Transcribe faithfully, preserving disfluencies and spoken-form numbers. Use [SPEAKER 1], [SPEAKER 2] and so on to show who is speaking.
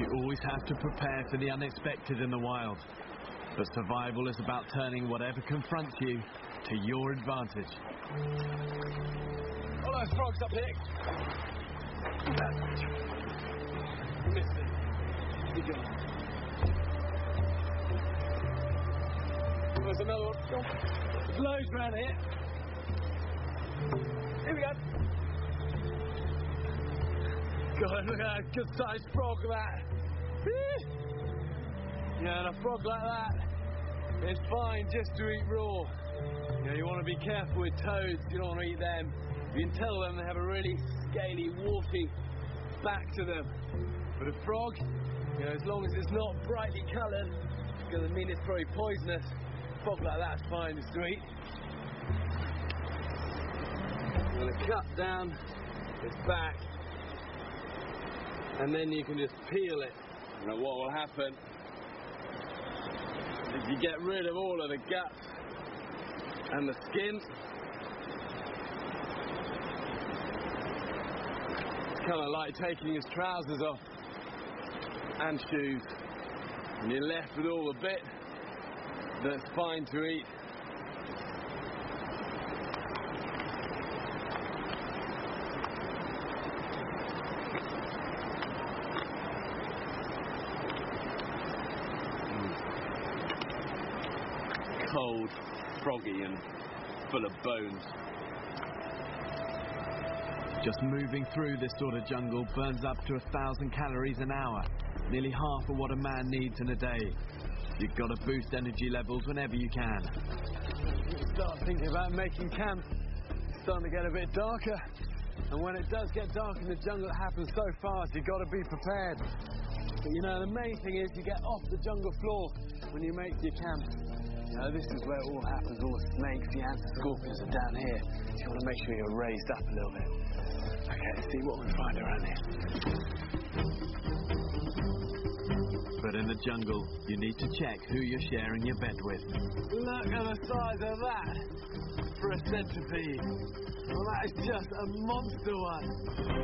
[SPEAKER 1] You always have to prepare for the unexpected in the wild. But survival is about turning whatever confronts you to your advantage.
[SPEAKER 2] All those frogs up here. Missed it. Good job. There's another one. There's loads around here. Here we go. God, look at that good sized frog that. Yeah, and a frog like that is fine just to eat raw. You know, you want to be careful with toads, you don't want to eat them. You can tell them they have a really scaly, warty back to them. But a frog, you know, as long as it's not brightly coloured, it's going to mean it's probably poisonous. A frog like that's fine just to eat. I'm going to cut down its back, and then you can just peel it. You know what will happen is you get rid of all of the guts and the skin. It's kind of like taking his trousers off and shoes, and you're left with all the bit that's fine to eat. Cold, froggy and full of bones.
[SPEAKER 1] Just moving through this sort of jungle burns up to a thousand calories an hour, nearly half of what a man needs in a day. You've got to boost energy levels whenever you can.
[SPEAKER 2] You start thinking about making camp. It's starting to get a bit darker, and when it does get dark in the jungle, it happens so fast, you've got to be prepared. But you know, the main thing is you get off the jungle floor when you make your camp. You know, this is where it all happens. All the snakes, the ants, the scorpions are down here. So you want to make sure you're raised up a little bit. Okay, let's see what we find around here.
[SPEAKER 1] But in the jungle, you need to check who you're sharing your bed with.
[SPEAKER 2] Look at the size of that for a centipede. Well, that is just a monster one.